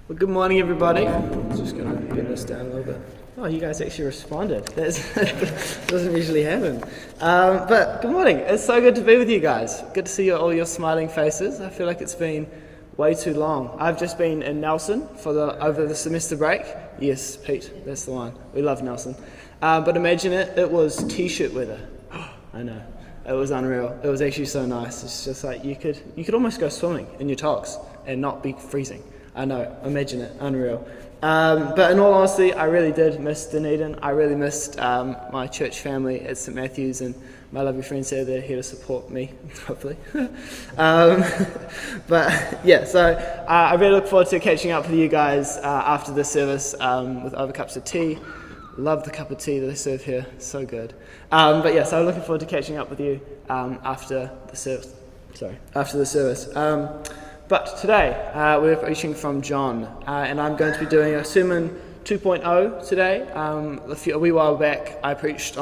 Well, good morning, everybody. I'm just going to bend this down a little bit. Oh, you guys actually responded. That doesn't usually happen. But good morning. It's so good to be with you guys. Good to see all your smiling faces. I feel like it's been way too long. I've just been in Nelson over the semester break. Yes, Pete, that's the one. We love Nelson. But imagine it was t-shirt weather. I know. It was unreal. It was actually so nice. It's just like you could almost go swimming in your togs and not be freezing. I know, imagine it, unreal. But in all honesty, I really did miss Dunedin. I really missed my church family at St Matthew's and my lovely friends there that are here to support me, hopefully. But yeah, so I really look forward to catching up with you guys after the service with over cups of tea. Love the cup of tea that they serve here, so good. But yeah, so I'm looking forward to catching up with you after the service. But today, we're preaching from John, and I'm going to be doing a sermon 2.0 today. A wee while back, I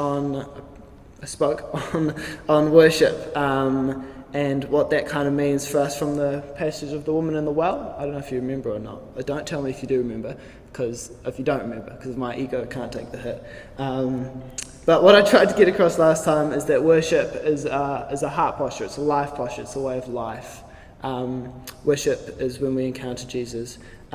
spoke on worship, and what that kind of means for us from the passage of the woman in the well. I don't know if you remember or not, but don't tell me if you do remember, because if you don't remember, because my ego can't take the hit. But what I tried to get across last time is that worship is a heart posture, it's a life posture, it's a way of life. Worship is when we encounter Jesus.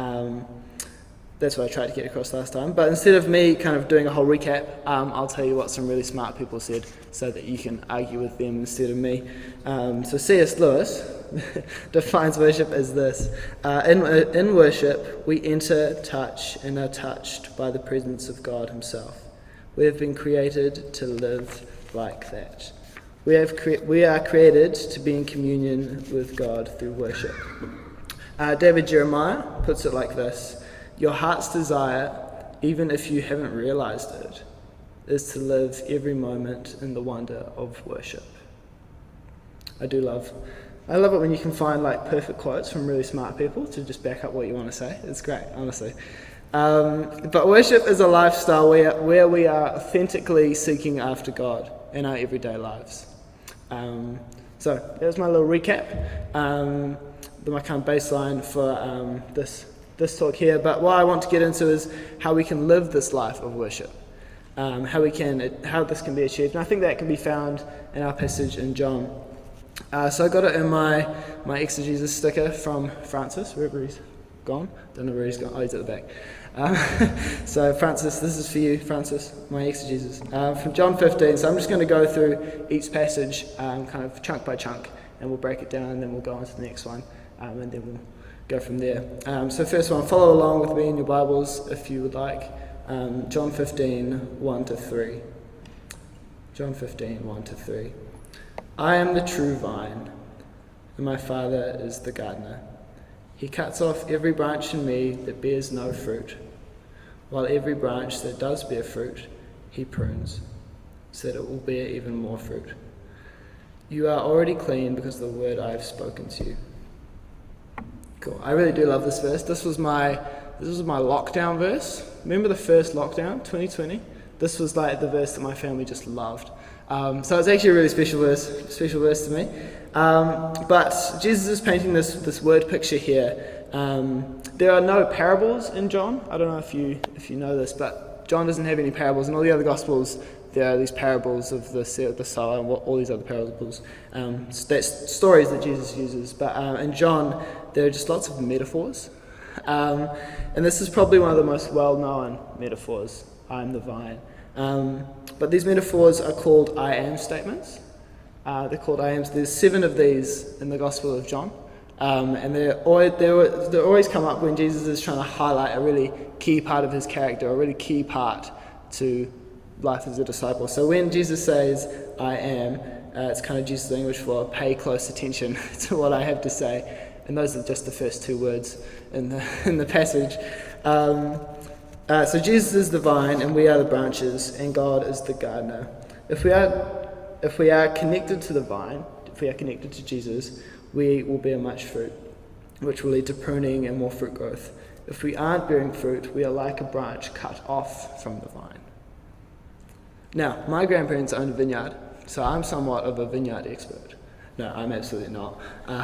That's what I tried to get across last time. But instead of me kind of doing a whole recap, I'll tell you what some really smart people said so that you can argue with them instead of me. So C.S. Lewis defines worship as this. In worship, we enter, touch, and are touched by the presence of God himself. We have been created to live like that. We are created to be in communion with God through worship. David Jeremiah puts it like this: your heart's desire, even if you haven't realized it, is to live every moment in the wonder of worship. I love it when you can find like perfect quotes from really smart people to just back up what you want to say. It's great, honestly. But worship is a lifestyle where we are authentically seeking after God in our everyday lives. So that was my little recap, my kind of baseline for this talk here. But what I want to get into is how we can live this life of worship, how this can be achieved. And I think that can be found in our passage in John. So I got it in my exegesis sticker from Francis, wherever he's gone. Don't know where he's gone. Oh, he's at the back. So Francis, this is for you, Francis, my exegesis. From John 15, so I'm just going to go through each passage kind of chunk by chunk, and we'll break it down, and then we'll go on to the next one, and then we'll go from there. So first one, follow along with me in your Bibles if you would like. John 15, 1 to 3. John 15, 1 to 3. I am the true vine, and my Father is the gardener. He cuts off every branch in me that bears no fruit, while every branch that does bear fruit, he prunes, so that it will bear even more fruit. You are already clean because of the word I have spoken to you. Cool. I really do love this verse. This was my lockdown verse. Remember the first lockdown, 2020? This was like the verse that my family just loved. So it's actually a really special verse to me. But Jesus is painting this word picture here. There are no parables in John. I don't know if you know this, but John doesn't have any parables. In all the other Gospels, there are these parables of the sower and all these other parables. That's stories that Jesus uses. But in John, there are just lots of metaphors. And this is probably one of the most well-known metaphors, I am the vine. But these metaphors are called I am statements. They're called I ams. There's 7 of these in the Gospel of John. And they always come up when Jesus is trying to highlight a really key part of his character, a really key part to life as a disciple. So when Jesus says I am, it's kind of Jesus' language for pay close attention to what I have to say. And those are just the first 2 words in the passage. So Jesus is the vine and we are the branches, and God is the gardener. If we are connected to the vine, if we are connected to Jesus, we will bear much fruit, which will lead to pruning and more fruit growth. If we aren't bearing fruit, we are like a branch cut off from the vine. Now, my grandparents owned a vineyard, so I'm somewhat of a vineyard expert. No, I'm absolutely not.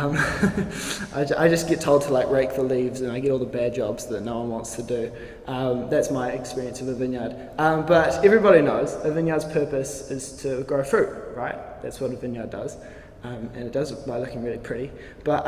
I just get told to like rake the leaves, and I get all the bad jobs that no one wants to do. That's my experience of a vineyard. But everybody knows a vineyard's purpose is to grow fruit, right? That's what a vineyard does, and it does it by looking really pretty. But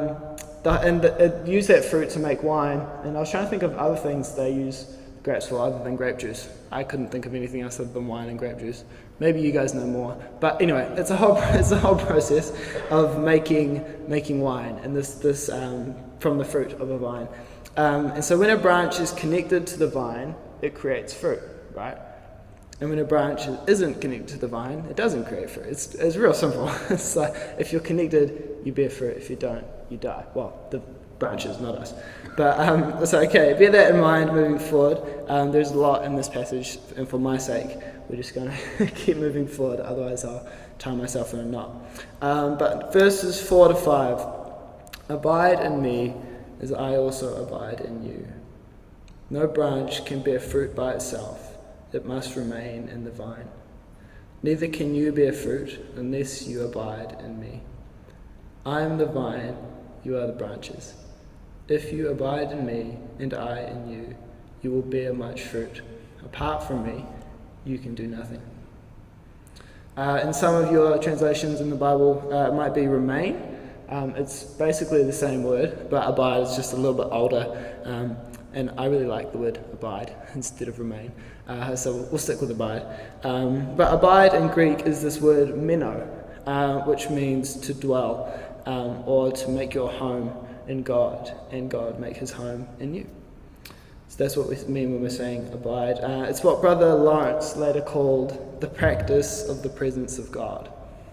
use that fruit to make wine. And I was trying to think of other things they use grapes for other than grape juice. I couldn't think of anything else other than wine and grape juice. Maybe you guys know more. But anyway, it's a whole process of making wine, and this from the fruit of a vine. And so when a branch is connected to the vine, it creates fruit, right? And when a branch isn't connected to the vine, it doesn't create fruit. It's real simple. It's like if you're connected, you bear fruit. If you don't, you die. Well, the branches, not us. But so okay, bear that in mind moving forward. There's a lot in this passage, and for my sake, we're just going to keep moving forward. Otherwise, I'll tie myself in a knot. But verses 4 to 5: Abide in me, as I also abide in you. No branch can bear fruit by itself; it must remain in the vine. Neither can you bear fruit unless you abide in me. I am the vine; you are the branches. If you abide in me, and I in you, you will bear much fruit. Apart from me, you can do nothing. In some of your translations in the Bible, it might be remain. It's basically the same word, but abide is just a little bit older. And I really like the word abide instead of remain. So we'll stick with abide. But abide in Greek is this word meno, which means to dwell, or to make your home in God, and God make his home in you. So that's what we mean when we're saying abide. It's what Brother Lawrence later called the practice of the presence of God.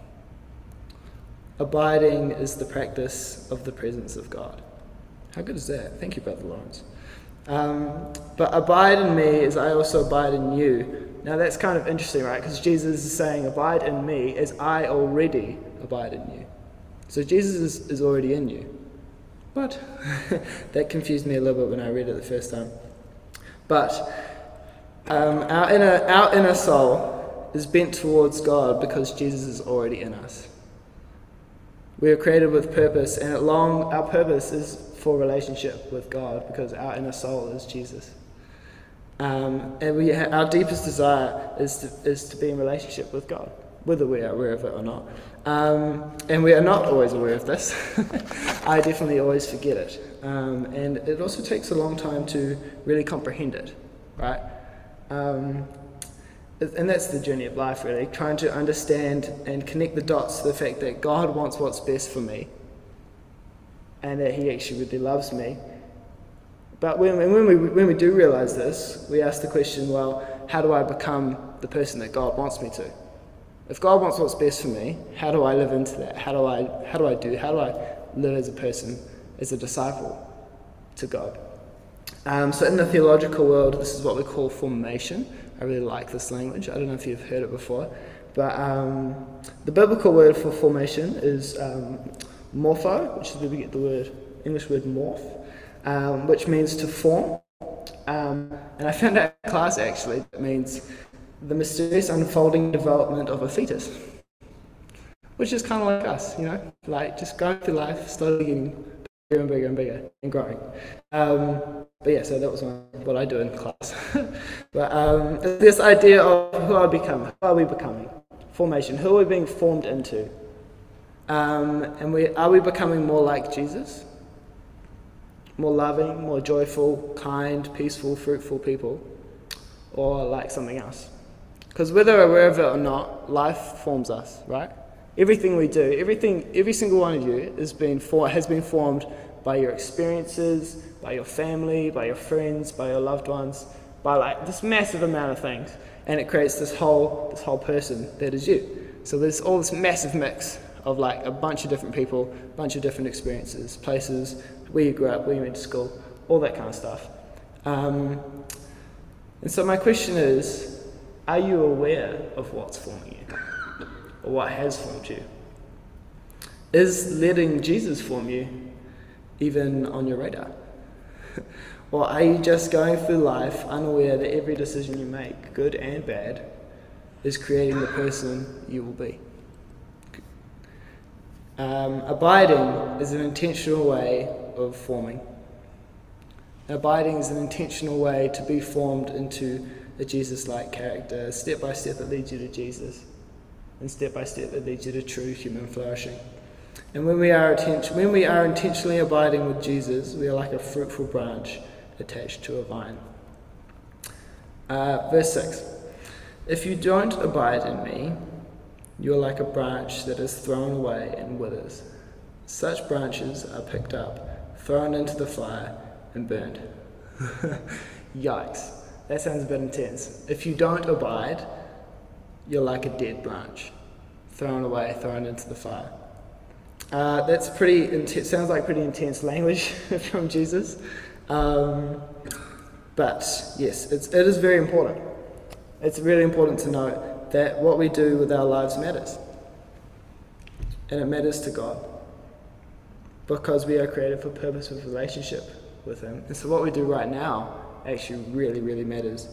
Abiding is the practice of the presence of God. How good is that? Thank you, Brother Lawrence. But abide in me as I also abide in you. Now that's kind of interesting, right? Because Jesus is saying, abide in me as I already abide in you. So Jesus is already in you. But that confused me a little bit when I read it the first time. But our inner soul is bent towards God because Jesus is already in us. We are created with purpose, and our purpose is for relationship with God because our inner soul is Jesus. And our deepest desire is to be in relationship with God, whether we are aware of it or not. And we are not always aware of this. I definitely always forget it. And it also takes a long time to really comprehend it, right? And that's the journey of life, really, trying to understand and connect the dots to the fact that God wants what's best for me and that he actually really loves me. But when we do realize this, we ask the question, well, how do I become the person that God wants me to? If God wants what's best for me, how do I live into that? How do I live as a person, as a disciple to God? So in the theological world, this is what we call formation. I really like this language. I don't know if you've heard it before. But the biblical word for formation is morpho, which is where we get the English word morph, which means to form. And I found out in class, actually, it means the mysterious unfolding development of a fetus. Which is kind of like us, like just going through life, slowly getting bigger and bigger and bigger and growing. But yeah, so that was what I do in class. But this idea of who are we becoming? Formation, who are we being formed into? And are we becoming more like Jesus? More loving, more joyful, kind, peaceful, fruitful people? Or like something else? Because whether we're aware of it or not, life forms us, right? Everything we do, every single one of you has been formed by your experiences, by your family, by your friends, by your loved ones, by like this massive amount of things, and it creates this whole person that is you. So there's all this massive mix of like a bunch of different people, a bunch of different experiences, places, where you grew up, where you went to school, all that kind of stuff. And so my question is, are you aware of what's forming you? Or what has formed you? Is letting Jesus form you even on your radar? Or are you just going through life unaware that every decision you make, good and bad, is creating the person you will be? Abiding is an intentional way of forming. Abiding is an intentional way to be formed into a Jesus-like character. Step by step it leads you to Jesus, and step by step it leads you to true human flourishing. And when we are intentionally abiding with Jesus, we are like a fruitful branch attached to a vine. Verse 6. If you don't abide in me, you are like a branch that is thrown away and withers. Such branches are picked up, thrown into the fire, and burned. Yikes. That sounds a bit intense. If you don't abide, you're like a dead branch, thrown away, thrown into the fire. That's pretty intense. Sounds like pretty intense language from Jesus. But yes, it is very important. It's really important to note that what we do with our lives matters. And it matters to God. Because we are created for purpose with relationship with Him. And so what we do right now actually really, really matters.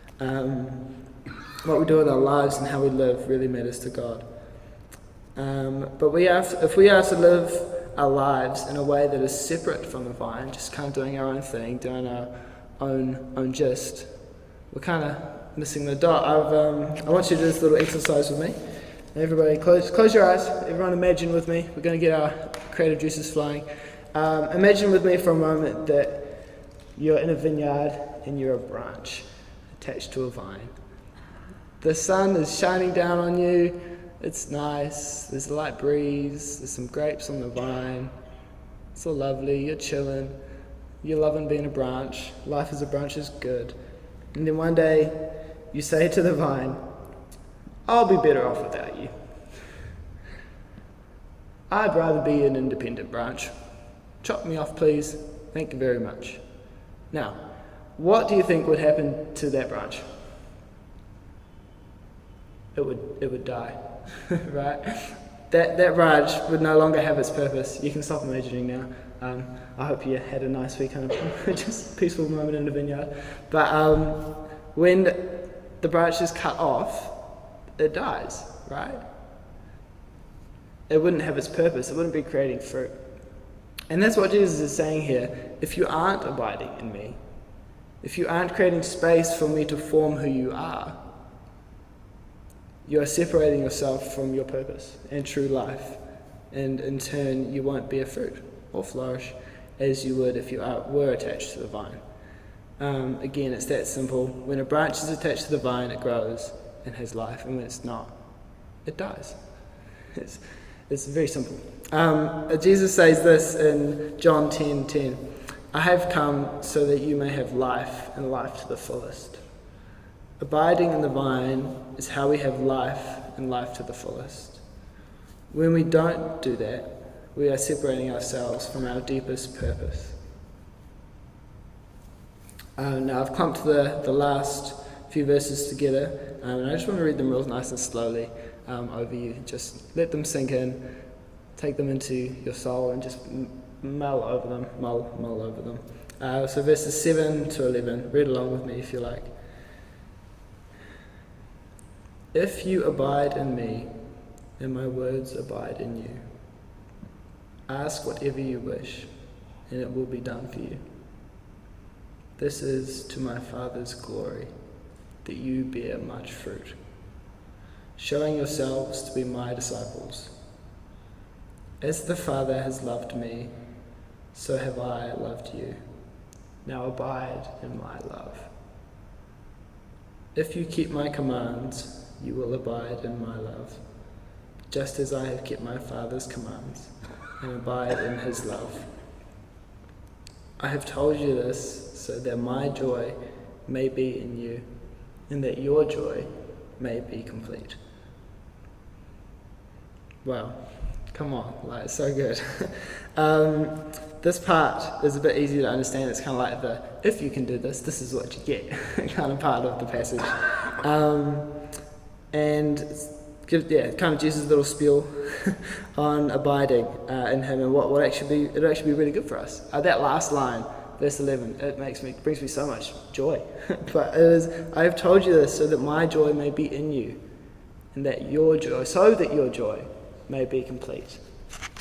What we do with our lives and how we live really matters to God. But if we are to live our lives in a way that is separate from the vine, just kind of doing our own thing, doing our own gist, we're kind of missing the dot. I want you to do this little exercise with me. Everybody, close your eyes. Everyone, imagine with me. We're going to get our creative juices flowing. Imagine with me for a moment that you're in a vineyard and you're a branch attached to a vine. The sun is shining down on you. It's nice. There's a light breeze. There's some grapes on the vine. It's all lovely. You're chilling. You're loving being a branch. Life as a branch is good. And then one day you say to the vine, I'll be better off without you. I'd rather be an independent branch. Chop me off, please. Thank you very much. Now, what do you think would happen to that branch? It would die, right? That branch would no longer have its purpose. You can stop imagining now. I hope you had a nice week, kind of just peaceful moment in the vineyard. But when the branch is cut off, it dies, right? It wouldn't have its purpose. It wouldn't be creating fruit. And that's what Jesus is saying here. If you aren't abiding in me, if you aren't creating space for me to form who you are separating yourself from your purpose and true life. And in turn, you won't bear fruit or flourish as you would if you were attached to the vine. Again, it's that simple. When a branch is attached to the vine, it grows and has life. And when it's not, it dies. It's very simple. Jesus says this in John 10:10. I have come so that you may have life and life to the fullest. Abiding in the vine is how we have life and life to the fullest. When we don't do that, we are separating ourselves from our deepest purpose. Now I've clumped the last few verses together, and I just want to read them real nice and slowly over you. Just let them sink in, take them into your soul, and just mull over them. So verses 7 to 11, read along with me if you like. If you abide in me, and my words abide in you, ask whatever you wish, and it will be done for you. This is to my Father's glory, that you bear much fruit, showing yourselves to be my disciples. As the Father has loved me, so have I loved you. Now abide in my love. If you keep my commands, you will abide in my love, just as I have kept my Father's commands and abide in his love. I have told you this so that my joy may be in you, and that your joy may be complete. Wow, come on, like, so good. This part is a bit easier to understand. It's kind of like the, if you can do this, this is what you get, kind of part of the passage. And kind of Jesus' little spiel on abiding in him, and what it'll actually be really good for us. That last line, verse 11, brings me so much joy. But it is, I have told you this so that my joy may be in you, and that your joy may be complete.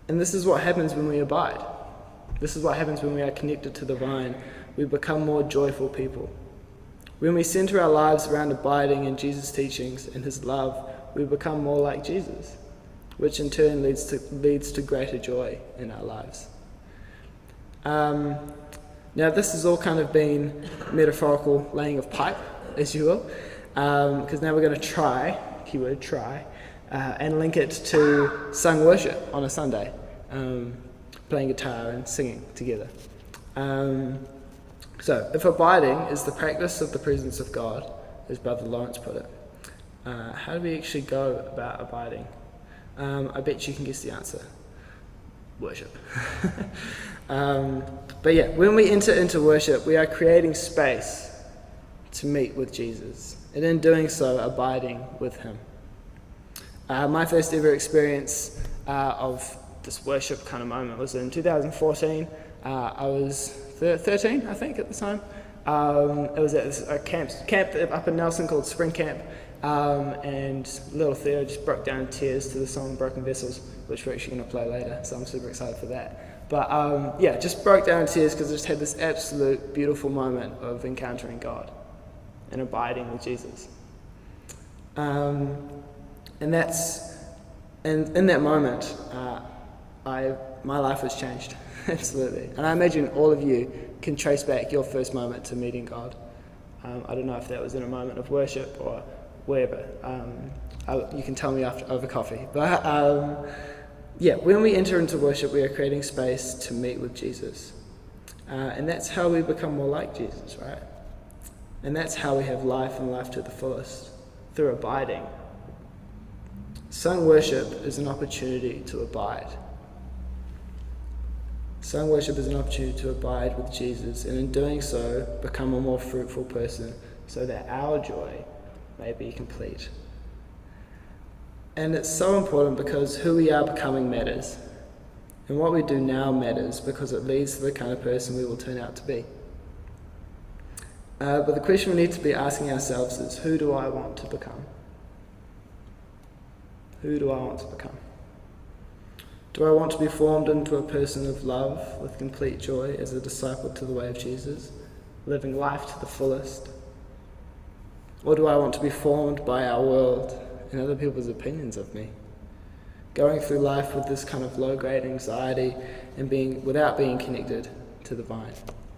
And this is what happens when we abide. This is what happens when we are connected to the vine. We become more joyful people. When we center our lives around abiding in Jesus' teachings and his love, we become more like Jesus, which in turn leads to greater joy in our lives. Now this has all kind of been metaphorical laying of pipe, as you will, because now we're going to try, keyword try, and link it to sung worship on a Sunday, playing guitar and singing together. So, if abiding is the practice of the presence of God, as Brother Lawrence put it, how do we actually go about abiding? I bet you can guess the answer. Worship. But yeah, when we enter into worship, we are creating space to meet with Jesus, and in doing so, abiding with him. My first ever experience of this worship kind of moment was in 2014. I was 13, I think, at the time. It was at a camp up in Nelson called Spring Camp, and little Theo just broke down in tears to the song Broken Vessels, which we're actually going to play later, so I'm super excited for that. But yeah, just broke down in tears because I just had this absolute beautiful moment of encountering God and abiding with Jesus. And in that moment, my life was changed, absolutely. And I imagine all of you can trace back your first moment to meeting God. I don't know if that was in a moment of worship or wherever. You can tell me after over coffee. But yeah, when we enter into worship, we are creating space to meet with Jesus. And that's how we become more like Jesus, right? And that's how we have life and life to the fullest, through abiding. Sung worship is an opportunity to abide. Sung worship is an opportunity to abide with Jesus, and in doing so, become a more fruitful person, so that our joy may be complete. And it's so important because who we are becoming matters. And what we do now matters because it leads to the kind of person we will turn out to be. But the question we need to be asking ourselves is, who do I want to become? Who do I want to become? Do I want to be formed into a person of love with complete joy as a disciple to the way of Jesus, living life to the fullest? Or do I want to be formed by our world and other people's opinions of me, going through life with this kind of low-grade anxiety and without being connected to the vine?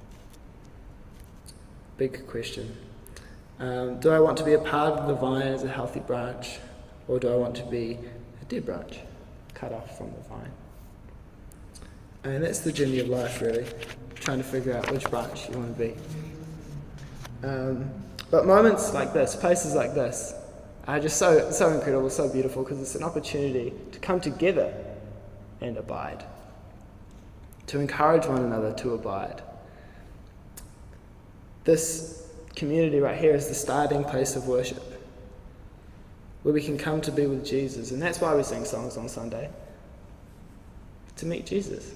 Big question. Do I want to be a part of the vine as a healthy branch, or do I want to be a dead branch, cut off from the vine? And that's the journey of life, really, trying to figure out which branch you want to be. But moments like this, places like this, are just so incredible, so beautiful, because it's an opportunity to come together and abide, to encourage one another to abide. This community right here is the starting place of worship, where we can come to be with Jesus, and that's why we sing songs on Sunday, to meet Jesus,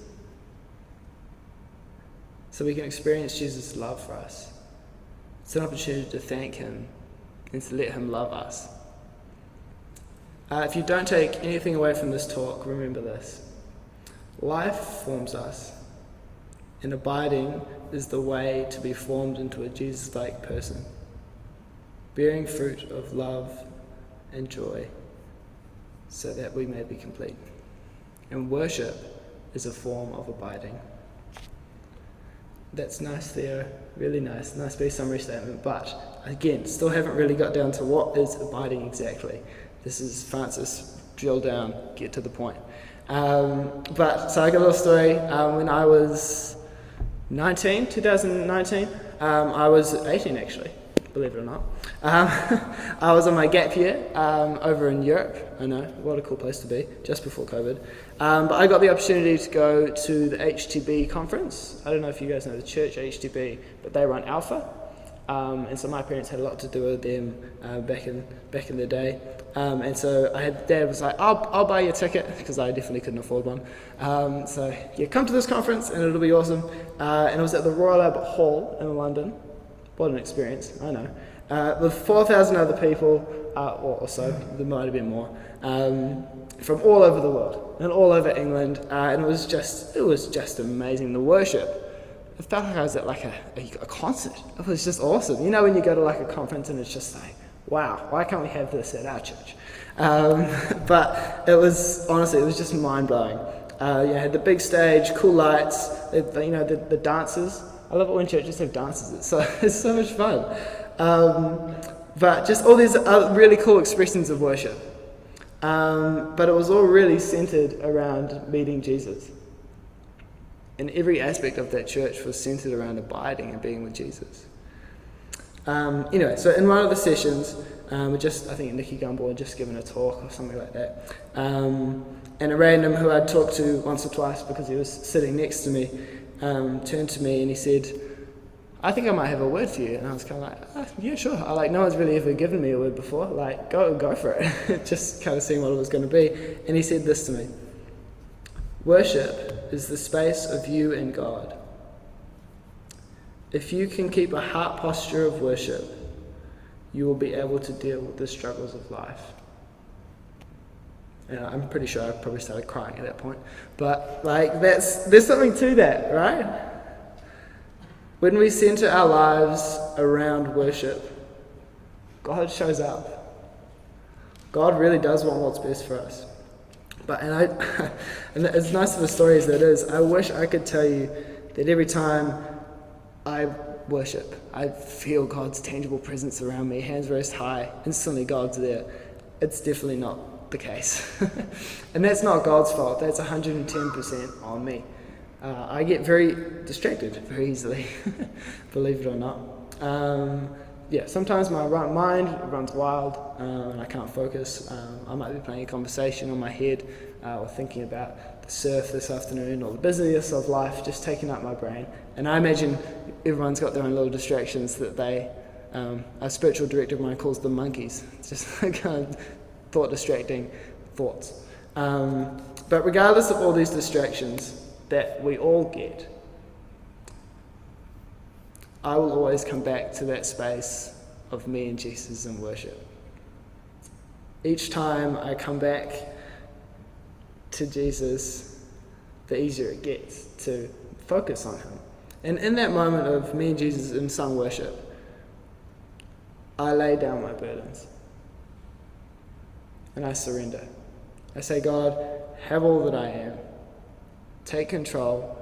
so we can experience Jesus' love for us. It's an opportunity to thank him and to let him love us. If you don't take anything away from this talk, remember this. Life forms us, and abiding is the way to be formed into a Jesus-like person, bearing fruit of love and joy, so that we may be complete. And worship is a form of abiding. That's nice there, really nice big summary statement, but again, still haven't really got down to what is abiding exactly. This is Francis, drill down, get to the point. But so I got a little story. When I was 2019, I was 18 actually, believe it or not. I was on my gap year over in Europe. I know, what a cool place to be, just before COVID. But I got the opportunity to go to the HTB conference. I don't know if you guys know the church HTB, but they run Alpha. And so my parents had a lot to do with them back in the day. And so Dad was like, I'll buy you a ticket, because I definitely couldn't afford one. So yeah, come to this conference and it'll be awesome. And it was at the Royal Albert Hall in London. What an experience, I know. with 4,000 other people, or so, there might have been more, from all over the world and all over England, and it was just amazing. The worship, it felt like I was at like a concert. It was just awesome. You know when you go to like a conference and it's just like, wow, why can't we have this at our church? But it was just mind-blowing. You had the big stage, cool lights, the dancers. I love it when churches have dances. It's so much fun. But just all these really cool expressions of worship. But it was all really centered around meeting Jesus. And every aspect of that church was centered around abiding and being with Jesus. Anyway, so in one of the sessions, I think Nicky Gumbel had just given a talk or something like that. And a random who I'd talked to once or twice because he was sitting next to me, turned to me and he said, I think I might have a word for you. And I was kind of like, yeah, sure. No one's really ever given me a word before. Like, go for it. Just kind of seeing what it was going to be. And he said this to me: worship is the space of you and God. If you can keep a heart posture of worship, you will be able to deal with the struggles of life. And I'm pretty sure I probably started crying at that point. But there's something to that, right? When we center our lives around worship, God shows up. God really does want what's best for us. And as nice of a story as that is, I wish I could tell you that every time I worship, I feel God's tangible presence around me, hands raised high, instantly God's there. It's definitely not the case. And that's not God's fault, that's 110% on me. I get very distracted very easily, believe it or not. Sometimes my mind runs wild and I can't focus. I might be playing a conversation on my head or thinking about the surf this afternoon or the busyness of life just taking up my brain. And I imagine everyone's got their own little distractions that a spiritual director of mine calls them monkeys. It's just kind of thought distracting thoughts. But regardless of all these distractions that we all get, I will always come back to that space of me and Jesus in worship. Each time I come back to Jesus, the easier it gets to focus on him. And in that moment of me and Jesus in sung worship, I lay down my burdens and I surrender. I say, God, have all that I am. Take control.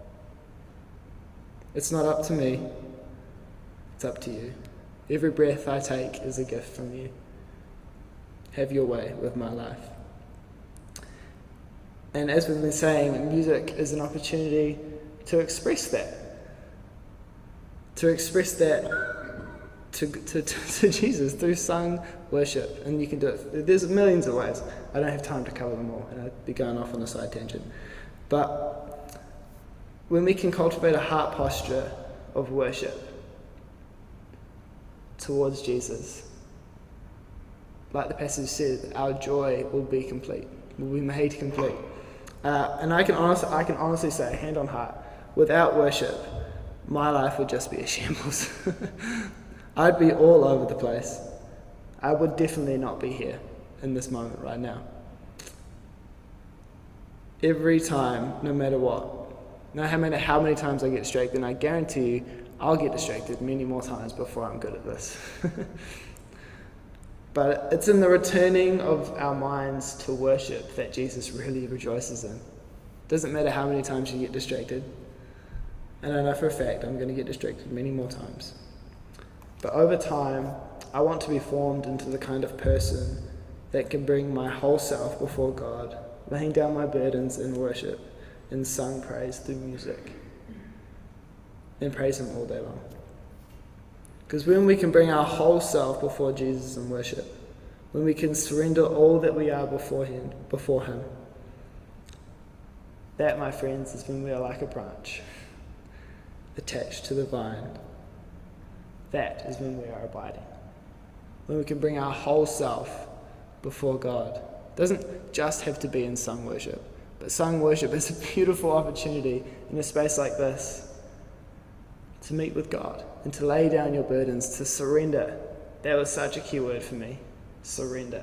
It's not up to me. It's up to you. Every breath I take is a gift from you. Have your way with my life. And as we've been saying, music is an opportunity to express that. To express that to Jesus through sung worship. And you can do it. There's millions of ways. I don't have time to cover them all, and I'd be going off on a side tangent. But when we can cultivate a heart posture of worship towards Jesus, like the passage says, our joy will be complete, will be made complete. And I can honestly say, hand on heart, without worship, my life would just be a shambles. I'd be all over the place. I would definitely not be here in this moment right now. Every time, no matter what, no matter how many times I get distracted, and I guarantee you I'll get distracted many more times before I'm good at this. But it's in the returning of our minds to worship that Jesus really rejoices in. Doesn't matter how many times you get distracted. And I know for a fact I'm going to get distracted many more times. But over time, I want to be formed into the kind of person that can bring my whole self before God, laying down my burdens in worship, in sung praise through music, and praise him all day long. Because when we can bring our whole self before Jesus in worship, when we can surrender all that we are before him, that, my friends, is when we are like a branch attached to the vine. That is when we are abiding. When we can bring our whole self before God. It doesn't just have to be in sung worship, but sung worship is a beautiful opportunity in a space like this to meet with God and to lay down your burdens, to surrender that was such a key word for me. Surrender.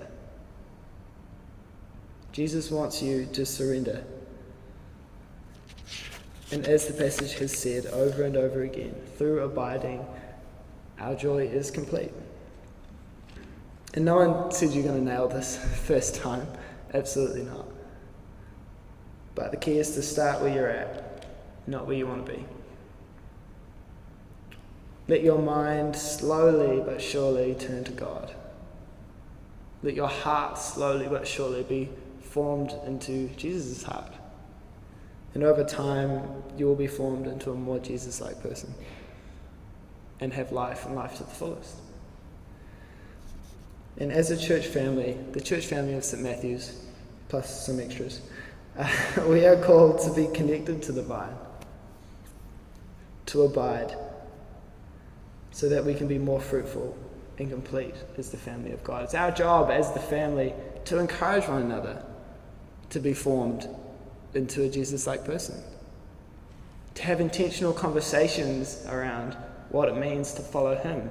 Jesus wants you to surrender. And as the passage has said over and over again, through abiding, our joy is complete. And no one said you're going to nail this first time. Absolutely not. But the key is to start where you're at, not where you want to be. Let your mind slowly but surely turn to God. Let your heart slowly but surely be formed into Jesus' heart. And over time, you will be formed into a more Jesus-like person and have life and life to the fullest. And as a church family, the church family of St. Matthew's, plus some extras, we are called to be connected to the vine, to abide, so that we can be more fruitful and complete as the family of God. It's our job as the family to encourage one another to be formed into a Jesus-like person, to have intentional conversations around what it means to follow him.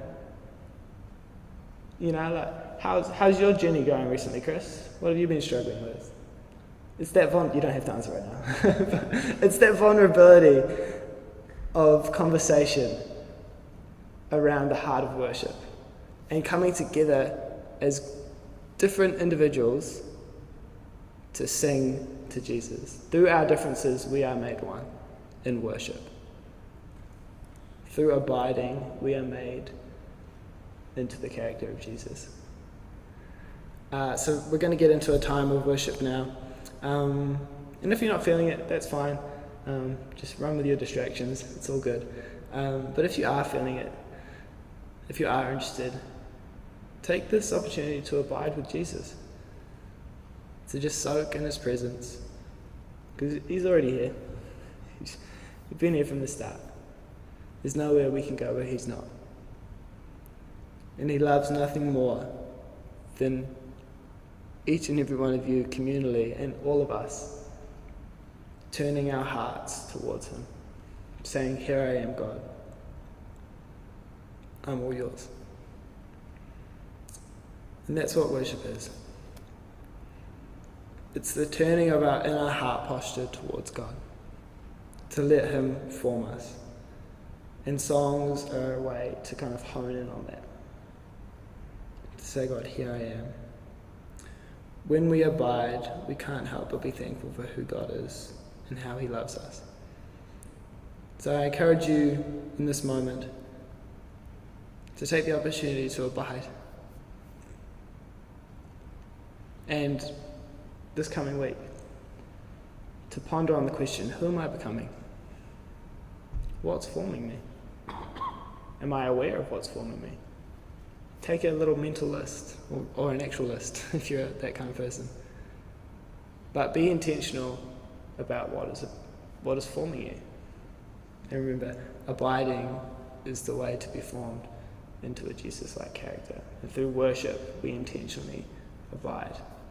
You know, like, how's your journey going recently, Chris? What have you been struggling with? It's that you don't have to answer right now. But it's that vulnerability of conversation around the heart of worship and coming together as different individuals to sing to Jesus. Through our differences, we are made one in worship. Through abiding, we are made into the character of Jesus. So we're going to get into a time of worship now. And if you're not feeling it, that's fine. Just run with your distractions. It's all good. But if you are feeling it, if you are interested, take this opportunity to abide with Jesus. To just soak in his presence. Because he's already here. He's been here from the start. There's nowhere we can go where he's not. And he loves nothing more than each and every one of you communally and all of us turning our hearts towards him, saying, "Here I am, God. I'm all yours." And that's what worship is. It's the turning of our inner heart posture towards God, to let him form us. And songs are a way to kind of hone in on that. To say, "God, here I am." When we abide, we can't help but be thankful for who God is and how he loves us. So I encourage you in this moment to take the opportunity to abide. And this coming week, to ponder on the question, who am I becoming? What's forming me? Am I aware of what's forming me? Take a little mental list, or an actual list, if you're that kind of person. But be intentional about what is forming you. And remember, abiding is the way to be formed into a Jesus-like character. And through worship, we intentionally abide